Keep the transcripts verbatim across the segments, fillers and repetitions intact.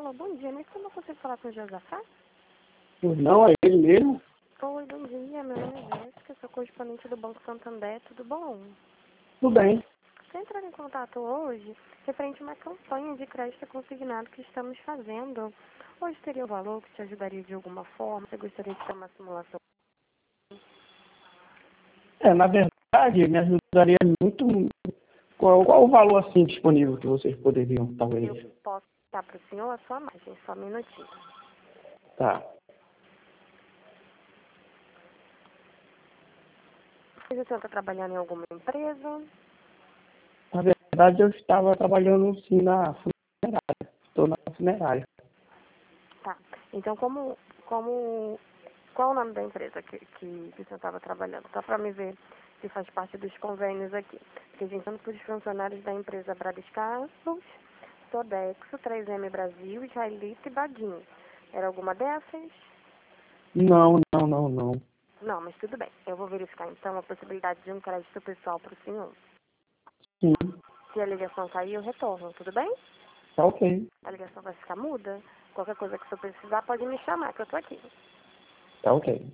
Alô, bom dia. Nem como eu consigo falar com o Josafá? Pois não, é ele mesmo? Oi, bom dia. Meu nome é Jéssica, sou correspondente do Banco Santander. Tudo bom? Tudo bem. Você entrar em contato hoje referente a uma campanha de crédito consignado que estamos fazendo. Hoje teria um valor que te ajudaria de alguma forma? Você gostaria de ter uma simulação? É, na verdade, me ajudaria muito. Qual, qual o valor assim disponível que vocês poderiam, talvez? Eu posso dar para o senhor a sua margem, só um minutinho. Tá. Você já está trabalhando em alguma empresa? Na verdade, eu estava trabalhando sim na funerária. Estou na funerária. Tá. Então, como, como, qual o nome da empresa que, que, que você estava trabalhando? Só para me ver se faz parte dos convênios aqui. Porque a gente está para os funcionários da empresa Bradescampos, Sodexo, três M Brasil, Israelita e Badin. Era alguma dessas? Não, não, não, não. Não, mas tudo bem. Eu vou verificar então a possibilidade de um crédito pessoal para o senhor. Sim, Se a ligação cair, eu retorno, tudo bem? tá ok. A ligação vai ficar muda. Qualquer coisa que o senhor precisar, pode me chamar, que eu estou aqui. Tá ok.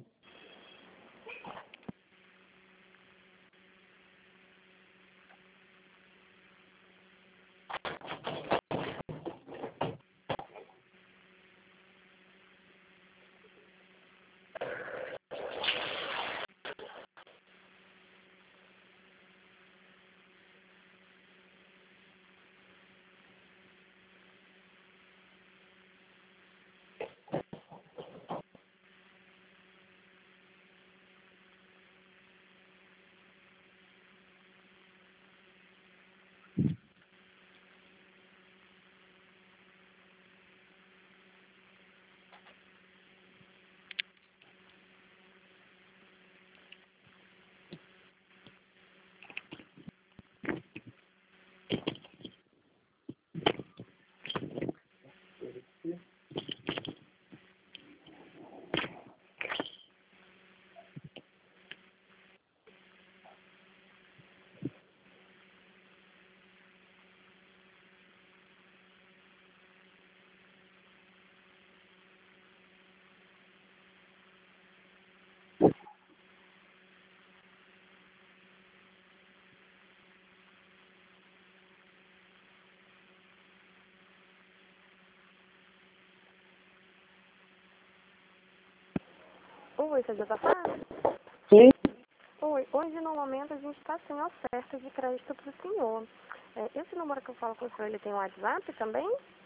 Oi, você já está falando? Sim, Oi, hoje no momento a gente está sem oferta de crédito para o senhor. É, esse número que eu falo com o senhor, ele tem um WhatsApp também?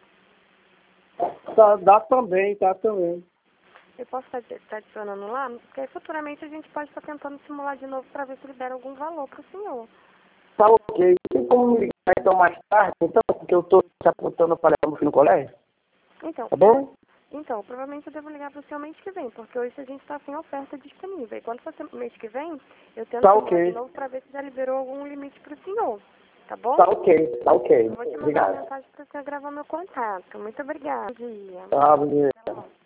tá, dá também, tá também. Eu posso estar estar adicionando lá? Porque aí futuramente a gente pode estar tentando simular de novo para ver se libera algum valor para o senhor. Tá ok. Tem como me ligar então mais tarde, então, porque eu estou te apontando para levar meu filho no colégio? Então, Tá bom? então, provavelmente eu devo ligar para o senhor mês que vem, porque hoje a gente está sem oferta disponível. E quando for ser mês que vem, eu tento Tá simular de ok. novo para ver se já liberou algum limite para o senhor. Tá bom? Tá ok, tá ok. Eu vou te mandar uma Obrigado. mensagem para você gravar meu contato. Muito obrigada. Bom dia. Tá, bom dia. Até logo.